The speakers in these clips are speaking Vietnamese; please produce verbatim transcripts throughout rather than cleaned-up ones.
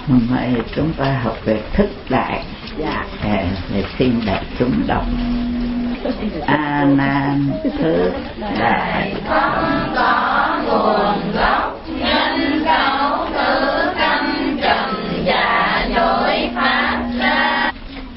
Hôm nay chúng ta học về thức đại. Dạ. À, để xin đại chúng đọc. A Nan thức đại không có nguồn gốc, nhân khẩu tử tâm trần dạ dối phát ra.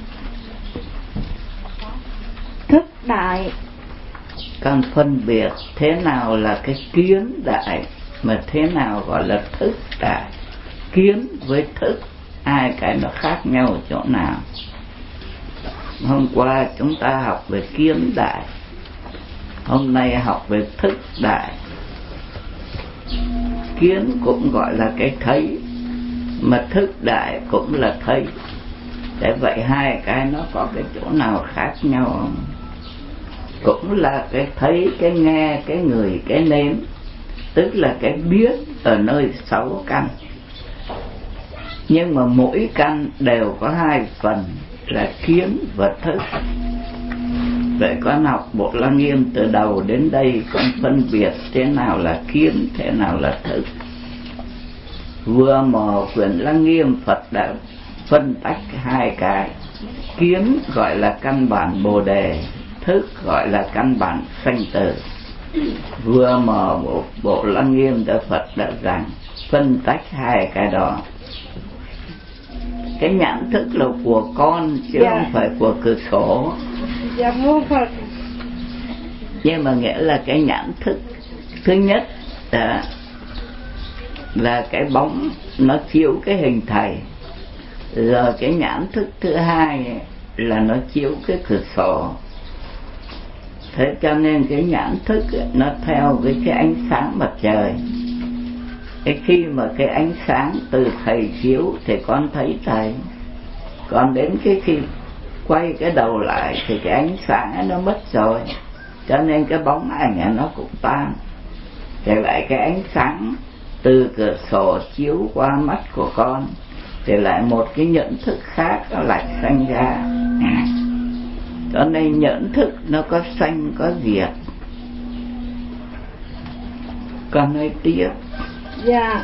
Thức đại. Con phân biệt thế nào là cái kiến đại, mà thế nào gọi là thức đại. Kiến với thức, hai cái nó khác nhau ở chỗ nào? Hôm qua chúng ta học về kiến đại, hôm nay học về thức đại. Kiến cũng gọi là cái thấy, mà thức đại cũng là thấy. Để vậy hai cái nó có cái chỗ nào khác nhau không? Cũng là cái thấy, cái nghe, cái ngửi, cái nếm, tức là cái biết ở nơi sáu căn. Nhưng mà mỗi căn đều có hai phần là kiến và thức. Vậy con học Bộ Lăng Nghiêm từ đầu đến đây, con phân biệt thế nào là kiến, thế nào là thức. Vừa mở quyển Lăng Nghiêm, Phật đã phân tách hai cái. Kiến gọi là căn bản Bồ Đề, thức gọi là căn bản sanh tử. Vừa mở bộ, bộ Lăng Nghiêm Đức Phật đã rằng phân tách hai cái đó. Cái nhãn thức là của con chứ dạ. không phải của cửa sổ. Dạ mô Phật. Nhưng mà nghĩa là cái nhãn thức thứ nhất là, là cái bóng nó chiếu cái hình thầy. Rồi cái nhãn thức thứ hai là nó chiếu cái cửa sổ. Thế cho nên cái nhãn thức nó theo với cái ánh sáng mặt trời. Cái khi mà cái ánh sáng từ thầy chiếu thì con thấy thầy. Còn đến cái khi quay cái đầu lại thì cái ánh sáng nó mất rồi, cho nên cái bóng ảnh nó cũng tan. Thì lại cái ánh sáng từ cửa sổ chiếu qua mắt của con thì lại một cái nhận thức khác nó lại sanh ra. Cho nên nhận thức nó có sanh có diệt. Con nói tiếp. Dạ.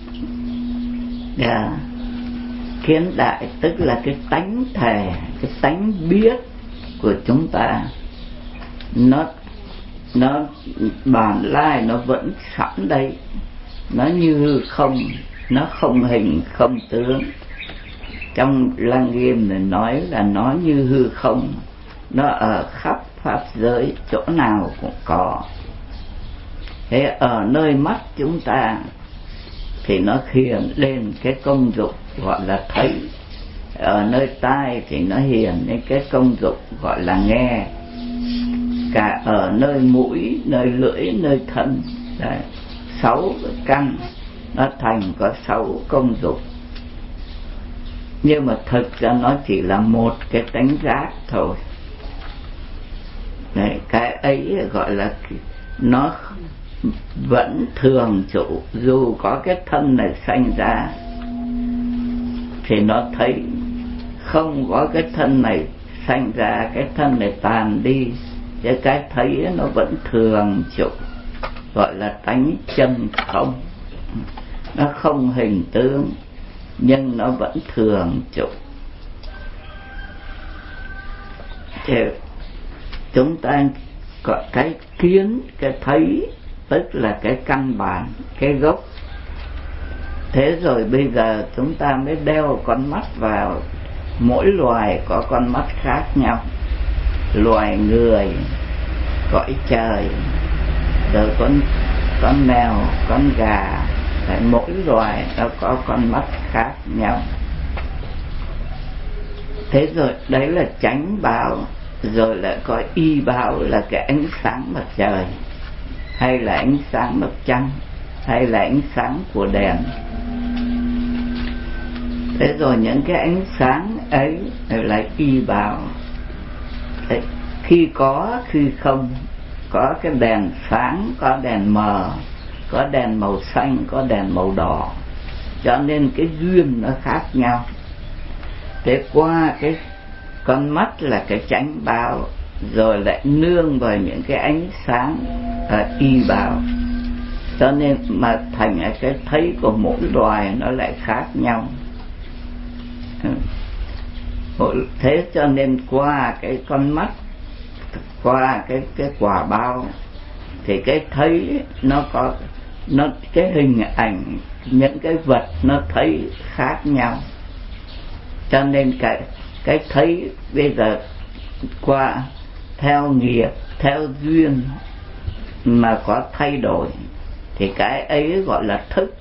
Dạ. Kiến đại tức là cái tánh thể, cái tánh biết của chúng ta. Nó nó bản lai nó vẫn sẵn đây. Nó như không, nó không hình không tướng. Trong Lăng Nghiêm này nói là nó như hư không. Nó ở khắp pháp giới, chỗ nào cũng có. Thế ở nơi mắt chúng ta thì nó hiện lên cái công dụng gọi là thấy. Ở nơi tai thì nó hiện lên cái công dụng gọi là nghe. Cả ở nơi mũi, nơi lưỡi, nơi thân. Đấy, sáu căn nó thành có sáu công dụng. Nhưng mà thực ra nó chỉ là một cái tánh giác thôi. Đấy, cái ấy gọi là nó vẫn thường trụ. Dù có cái thân này sanh ra thì nó thấy. Không có cái thân này sanh ra, cái thân này tàn đi, cái cái thấy nó vẫn thường trụ, gọi là tánh chân không. Nó không hình tướng nhưng nó vẫn thường trụ. Thì chúng ta có cái kiến, cái thấy, tức là cái căn bản, cái gốc. Thế rồi bây giờ chúng ta mới đeo con mắt vào. Mỗi loài có con mắt khác nhau. Loài người, cõi trời, rồi con, con mèo, con gà. Đấy, mỗi loài nó có con mắt khác nhau. Thế rồi đấy là chánh báo. Rồi lại có y báo là cái ánh sáng mặt trời, hay là ánh sáng mặt trăng, hay là ánh sáng của đèn. Thế rồi những cái ánh sáng ấy là y báo. Thế, khi có, khi không. Có cái đèn sáng, có đèn mờ, có đèn màu xanh, có đèn màu đỏ. Cho nên cái duyên nó khác nhau. Thế qua cái con mắt là cái chánh báo, rồi lại nương vào những cái ánh sáng à, y báo. Cho nên mà thành cái thấy của mỗi loài nó lại khác nhau. Thế cho nên qua cái con mắt, qua cái cái quả bao thì cái thấy nó có nó cái hình ảnh những cái vật nó thấy khác nhau, cho nên cái cái thấy bây giờ qua theo nghiệp theo duyên mà có thay đổi thì cái ấy gọi là thức.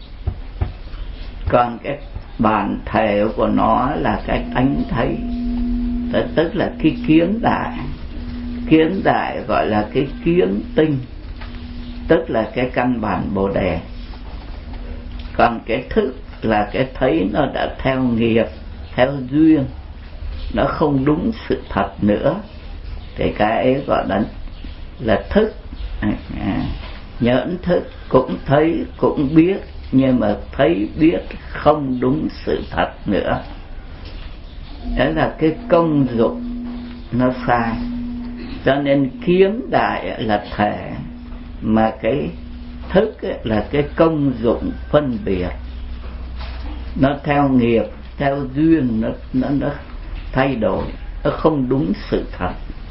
Còn cái bản thể của nó là cái tánh thấy, tức là cái kiến đại. Kiến đại gọi là cái kiến tinh, tức là cái căn bản bồ đề. Còn cái thức là cái thấy nó đã theo nghiệp theo duyên, nó không đúng sự thật nữa thì cái ấy gọi là là thức. à, Nhẫn thức cũng thấy cũng biết, nhưng mà thấy biết không đúng sự thật nữa. Đó là cái công dụng nó sai. Cho nên kiến đại là thể, mà cái thức là cái công dụng phân biệt. Nó theo nghiệp theo duyên, nó, nó, nó thay đổi, nó không đúng sự thật.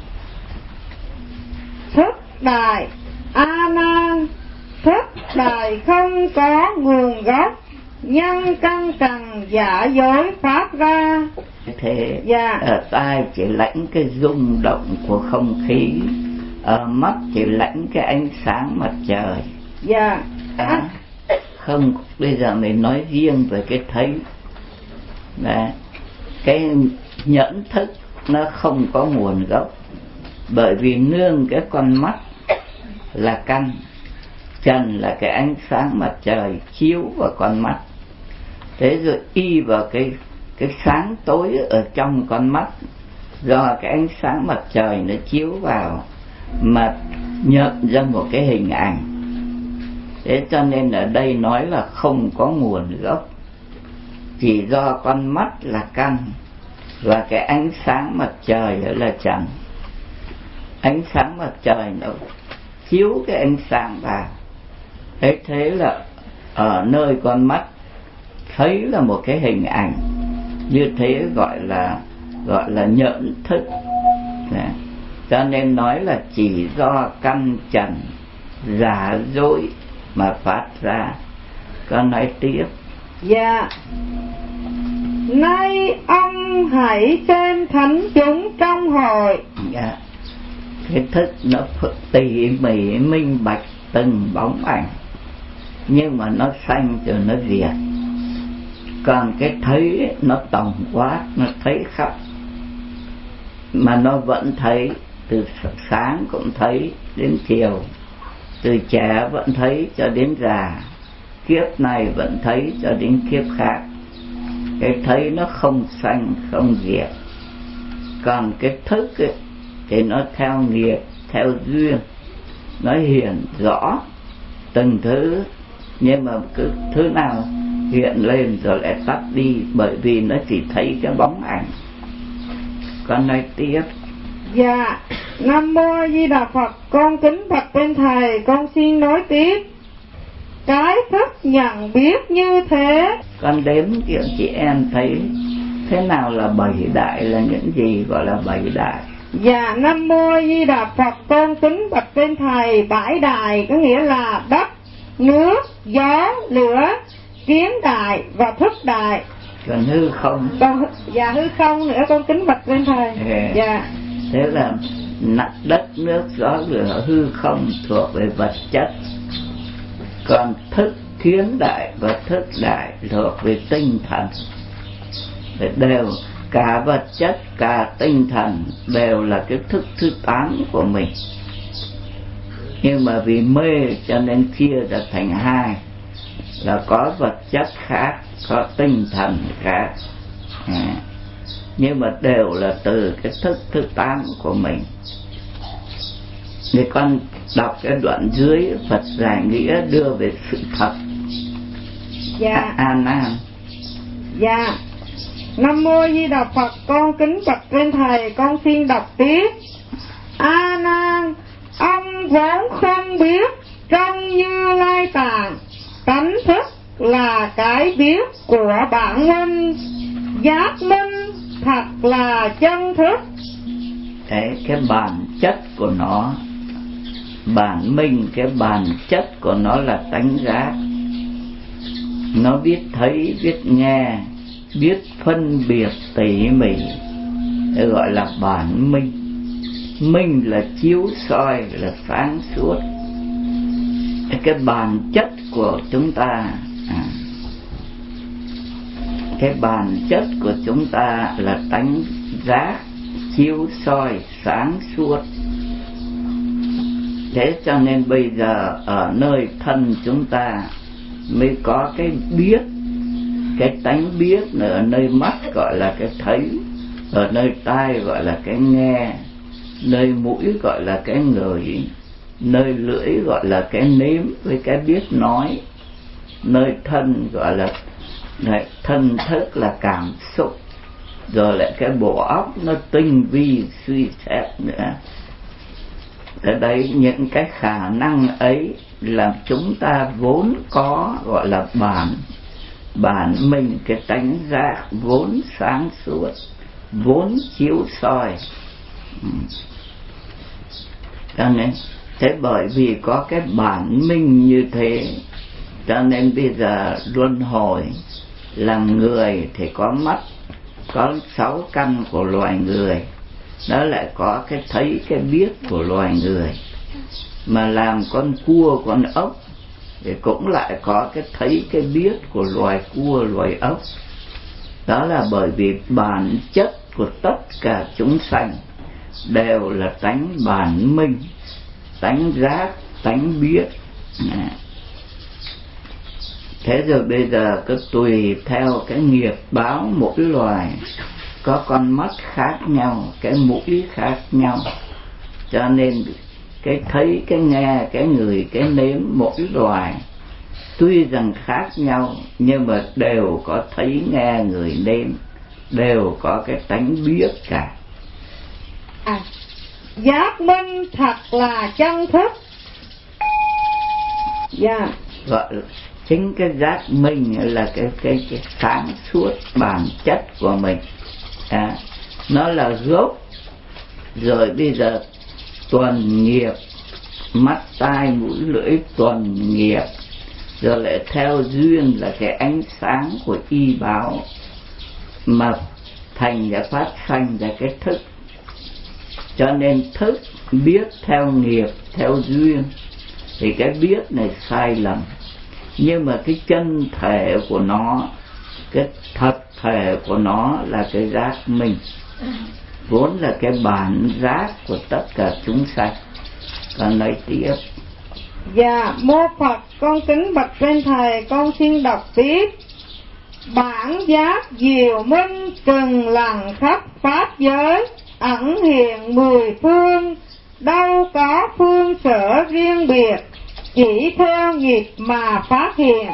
Thức đại A Nan, thức đại không có nguồn gốc, nhân căn trần giả dối phát ra. Thế dạ. Ở tai chỉ lãnh cái rung động của không khí, ở mắt chỉ lãnh cái ánh sáng mặt trời. dạ. à, Không, bây giờ mình nói riêng về cái thấy. Đấy. Cái nhẫn thức nó không có nguồn gốc, bởi vì nương cái con mắt là căn, trần là cái ánh sáng mặt trời chiếu vào con mắt. Thế rồi y vào cái cái sáng tối ở trong con mắt, do cái ánh sáng mặt trời nó chiếu vào mà nhận ra một cái hình ảnh. Thế cho nên ở đây nói là không có nguồn gốc, chỉ do con mắt là căn và cái ánh sáng mặt trời là trần. Ánh sáng mặt trời nó chiếu cái ánh sáng vào, thế thế là ở nơi con mắt thấy là một cái hình ảnh, như thế gọi là gọi là nhận thức. Đấy. Cho nên nói là chỉ do căn trần giả dối mà phát ra. Con nói tiếp. Dạ. Nay ông hãy xem thánh chúng trong hội. Dạ. Cái thức nó tỉ mỉ minh bạch từng bóng ảnh, nhưng mà nó sanh rồi nó diệt. Còn cái thấy nó tổng quát, nó thấy khắp, mà nó vẫn thấy, từ sáng cũng thấy đến chiều, từ trẻ vẫn thấy cho đến già, kiếp này vẫn thấy cho đến kiếp khác. Cái thấy nó không sanh không diệt. Còn cái thức ấy, thì nó theo nghiệp theo duyên, nó hiện rõ từng thứ, nhưng mà cứ thứ nào hiện lên rồi lại tắt đi, bởi vì nó chỉ thấy cái bóng ảnh. Con nói tiếp. Dạ. Nam Mô A Di Đà Phật. Con kính bạch bên thầy, con xin nói tiếp. Cái thức nhận biết như thế. Con đếm kiểu chị em thấy thế nào là bảy đại, là những gì gọi là bảy đại? Dạ. Nam Mô A Di Đà Phật. Con kính bạch bên thầy, bảy đại có nghĩa là đất, nước, gió, lửa, kiến đại và thức đại. Còn hư không? Còn, dạ hư không nữa, con kính bạch bên thầy. À, dạ. Thế là đất, nước, gió, lửa, hư không thuộc về vật chất. Còn thức kiến đại và thức đại thuộc về tinh thần. Đều cả vật chất cả tinh thần đều là cái thức thứ tám của mình, nhưng mà vì mê cho nên chia ra thành hai, là có vật chất khác, có tinh thần khác. à, nhưng mà đều là từ cái thức thứ tám của mình. Thì con đọc cái đoạn dưới, Phật giải nghĩa đưa về sự thật. Dạ. A Nan. Dạ. Nam Mô A Di Đà Phật. Con kính bạch lên thầy, con xin đọc tiếp. A Nan, ông vốn không biết trong Như Lai Tạng, tánh thức là cái biết của bản huynh, giác minh thật là chân thức. Đấy, cái bản chất của nó, bản minh, cái bản chất của nó là tánh giác. Nó biết thấy, biết nghe, biết phân biệt tỉ mỉ, để gọi là bản minh. Minh là chiếu soi, là sáng suốt. Cái bản chất của chúng ta, à, cái bản chất của chúng ta là tánh giác, chiếu soi, sáng suốt. Thế cho nên bây giờ ở nơi thân chúng ta mới có cái biết, cái tánh biết. Ở nơi mắt gọi là cái thấy, ở nơi tai gọi là cái nghe, nơi mũi gọi là cái ngửi, nơi lưỡi gọi là cái nếm với cái biết nói, nơi thân gọi là thân thức là cảm xúc, rồi lại cái bộ óc nó tinh vi suy xét nữa. Ở đây những cái khả năng ấy là chúng ta vốn có, gọi là bản bản minh, cái tánh giác vốn sáng suốt, vốn chiếu soi. Cho nên thế bởi vì có cái bản minh như thế, cho nên bây giờ luân hồi làm người thì có mắt, có sáu căn của loài người, nó lại có cái thấy cái biết của loài người. Mà làm con cua con ốc thì cũng lại có cái thấy cái biết của loài cua loài ốc. Đó là bởi vì bản chất của tất cả chúng sanh đều là tánh bản minh, tánh giác, tánh biết. Thế rồi bây giờ cứ tùy theo cái nghiệp báo mỗi loài, có con mắt khác nhau, cái mũi khác nhau, cho nên cái thấy, cái nghe, cái ngửi, cái nếm mỗi loài tuy rằng khác nhau nhưng mà đều có thấy, nghe, ngửi, nếm, đều có cái tánh biết cả. À, giác minh thật là chân thức. Dạ. Yeah. Gọi là chính cái giác minh là cái cái cái sáng suốt bản chất của mình. À, nó là gốc. Rồi bây giờ tuần nghiệp, mắt tai mũi lưỡi tuần nghiệp, rồi lại theo duyên là cái ánh sáng của y báo mà thành ra phát sanh ra cái thức. Cho nên thức biết theo nghiệp, theo duyên thì cái biết này sai lầm, nhưng mà cái chân thể của nó, cái thật thể của nó là cái giác minh, vốn là cái bản giác của tất cả chúng sanh. Còn nói tiếp. Dạ, mô Phật, con kính bạch trên thầy, con xin đọc tiếp. Bản giác diệu minh trừng lặng khắp pháp giới, ẩn hiện mười phương, đâu có phương sở riêng biệt, chỉ theo nghiệp mà phát hiện.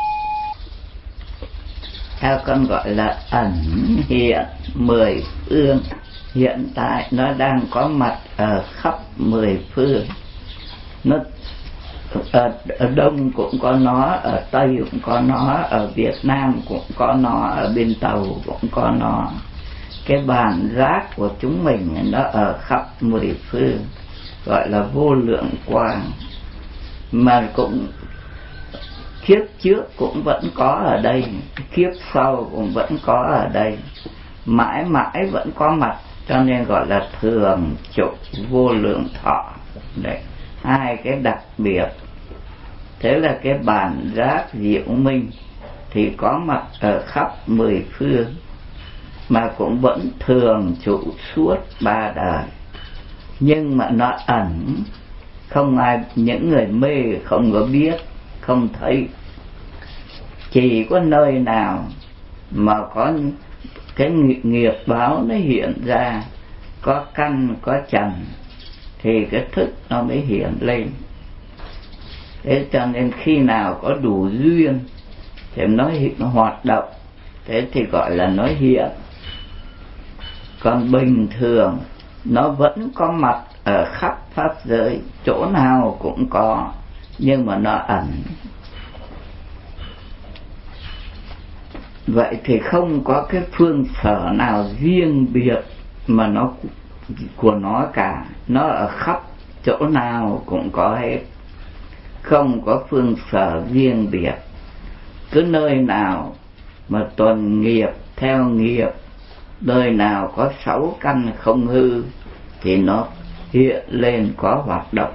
Theo con gọi là ẩn hiện mười phương. Hiện tại nó đang có mặt ở khắp mười phương. Nó ở, ở Đông cũng có nó, ở Tây cũng có nó, ở Việt Nam cũng có nó, ở bên Tàu cũng có nó. Cái bản giác của chúng mình nó ở khắp mười phương, gọi là vô lượng quang. Mà cũng kiếp trước cũng vẫn có ở đây, kiếp sau cũng vẫn có ở đây, mãi mãi vẫn có mặt, cho nên gọi là thường trụ vô lượng thọ. Đấy, hai cái đặc biệt. Thế là cái bản giác diệu minh thì có mặt ở khắp mười phương, mà cũng vẫn thường trụ suốt ba đời. Nhưng mà nó ẩn, không ai, những người mê không có biết, không thấy. Chỉ có nơi nào mà có cái nghiệp báo nó hiện ra, có căn, có trần, thì cái thức nó mới hiện lên. Thế cho nên khi nào có đủ duyên thì nó hoạt động, thế thì gọi là nó hiện. Còn bình thường nó vẫn có mặt ở khắp pháp giới, chỗ nào cũng có, nhưng mà nó ẩn. vậy thì không có cái phương sở nào riêng biệt mà nó của nó cả, nó ở khắp chỗ nào cũng có hết, không có phương sở riêng biệt. Cứ nơi nào mà tuần nghiệp theo nghiệp, nơi nào có sáu căn không hư thì nó hiện lên có hoạt động.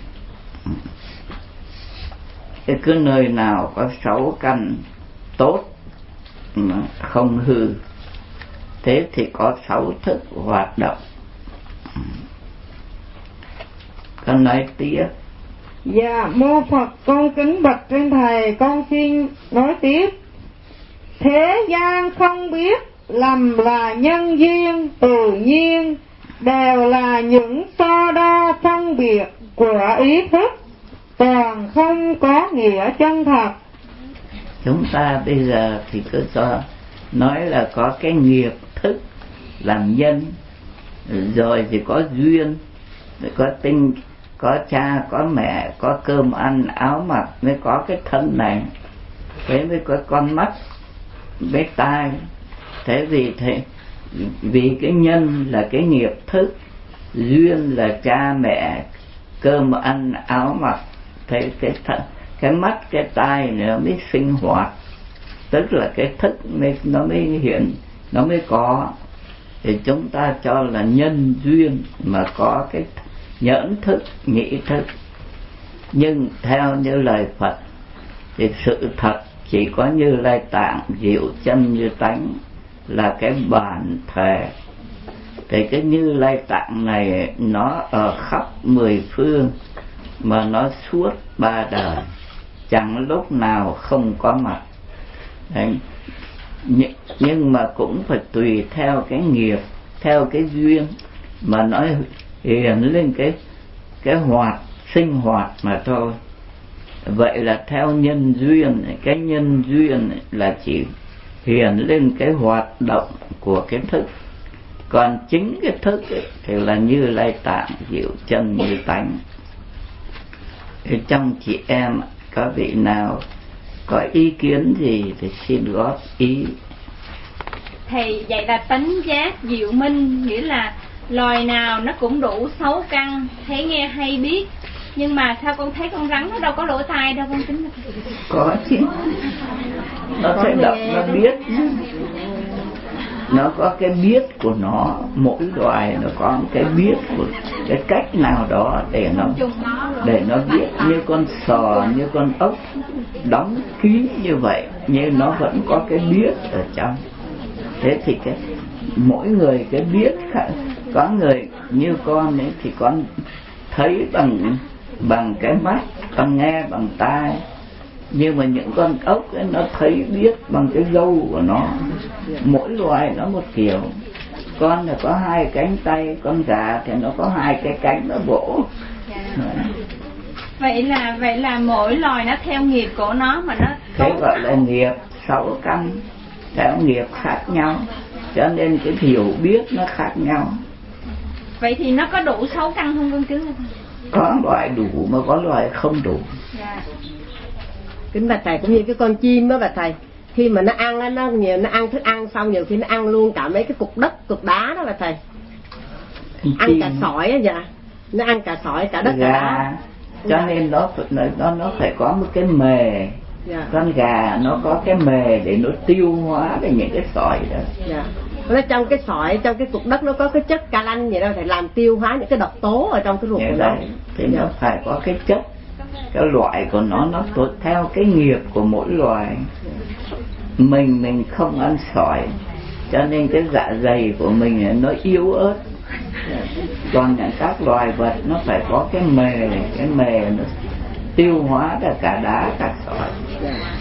Cứ nơi nào có sáu căn tốt mà không hư, thế thì có sáu thức hoạt động. Con nói tiếp. Dạ mô Phật, con kính bạch trên thầy, con xin nói tiếp. Thế gian không biết lầm là nhân duyên tự nhiên, đều là những so đo phân biệt của ý thức, toàn không có nghĩa chân thật. Chúng ta bây giờ thì cứ cho nói là có cái nghiệp thức làm nhân, rồi thì có duyên, rồi có tinh, có cha, có mẹ, có cơm ăn, áo mặc, mới có cái thân này, thế mới có con mắt, với tai. Thế vì thế, vì cái nhân là cái nghiệp thức, duyên là cha mẹ, cơm ăn, áo mặc, thế cái thân, cái mắt, cái tai nó mới sinh hoạt, tức là cái thức mới, nó mới hiện, nó mới có. Thì chúng ta cho là nhân duyên mà có cái nhẫn thức, nhĩ thức. Nhưng theo như lời Phật thì sự thật chỉ có Như Lai Tạng, diệu chân như tánh là cái bản thể. Thì cái Như Lai Tạng này nó ở khắp mười phương mà nó suốt ba đời, chẳng lúc nào không có mặt. Đấy. Nhưng mà cũng phải tùy theo cái nghiệp, theo cái duyên mà nó hiện lên cái cái hoạt, sinh hoạt mà thôi. Vậy là theo nhân duyên, cái nhân duyên là chỉ hiện lên cái hoạt động của cái thức. Còn chính cái thức ấy, thì là Như Lai Tạng, diệu chân như tánh. Thì trong chị em có vị nào có ý kiến gì thì xin góp ý. Thầy dạy là tánh giác diệu minh, nghĩa là loài nào nó cũng đủ sáu căn, thấy nghe hay biết. Nhưng mà sao con thấy con rắn nó đâu có lỗ tai đâu con tính. Có chứ, nó sẽ động, nó biết, nó có cái biết của nó. Mỗi loài nó có cái biết của cái cách nào đó để nó để nó biết. Như con sò, như con ốc đóng kín như vậy, nhưng nó vẫn có cái biết ở trong. Thế thì cái mỗi người cái biết khác. Có người như con ấy thì con thấy bằng bằng cái mắt, con nghe bằng tai. Nhưng mà những con ốc ấy nó thấy biết bằng cái râu của nó. Mỗi loài nó một kiểu. Con là có hai cánh tay, con gà thì nó có hai cái cánh nó vỗ. Vậy là vậy là mỗi loài nó theo nghiệp của nó mà nó thế gọi là nghiệp sáu căn, theo nghiệp khác nhau, cho nên cái hiểu biết nó khác nhau. Vậy thì nó có đủ sáu căn không con chứ? Có loại đủ mà có loại không đủ. Dạ. Kính bạch thầy, cũng như cái con chim đó bạch thầy, khi mà nó ăn á, nó nhiều nó ăn thức ăn xong nhiều khi nó ăn luôn cả mấy cái cục đất, cục đá đó bạch thầy. Ăn cả sỏi á, dạ, nó ăn cả sỏi, cả đất, gà, cả đá. cho dạ. nên nó nó nó phải có một cái mề. Dạ. Con gà nó có cái mề để nó tiêu hóa về những cái sỏi đó. Dạ. Nó trong cái sỏi, trong cái cục đất nó có cái chất ca lanh gì đâu, phải làm tiêu hóa những cái độc tố ở trong cái ruột của nó. Thì dạ. nó phải có cái chất, cái loại của nó nó tốt theo cái nghiệp của mỗi loài. Mình mình không ăn sỏi, cho nên cái dạ dày của mình nó yếu ớt. Còn những các loài vật nó phải có cái mề, cái mề nó tiêu hóa cả cả đá cả sỏi.